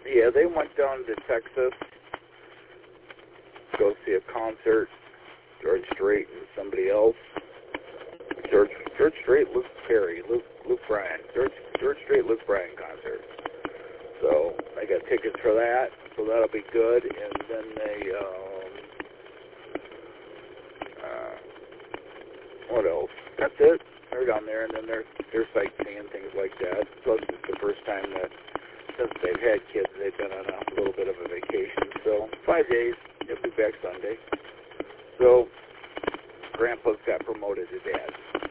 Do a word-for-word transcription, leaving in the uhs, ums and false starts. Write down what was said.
Yeah, they went down to Texas to go see a concert. George Strait and somebody else. George George Strait, Luke Perry, Luke Luke Bryan. George George Strait, Luke Bryan concert. So I got tickets for that. So that'll be good. And then they, um, uh, what else? That's it. They're down there, and then they're they're sightseeing, things like that. Plus, it's the first time that since they've had kids, they've been on a little bit of a vacation. So five days. They'll be back Sunday. So Grandpa's got promoted to dad.